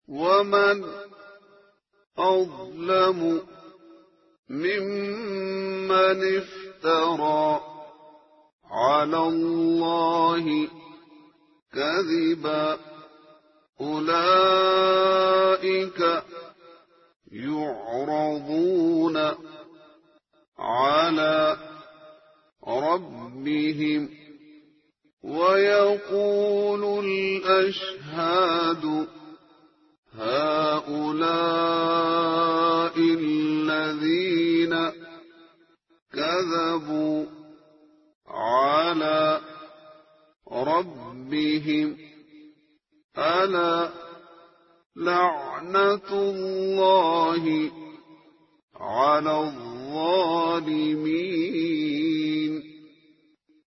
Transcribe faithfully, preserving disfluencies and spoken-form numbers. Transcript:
ومن أظلم ممن افترى على الله كذبا أولئك يعرضون على ربهم ويقول الأشهاد هؤلاء الذين كذبوا على ربهم ألا لعنة الله على الظالمين.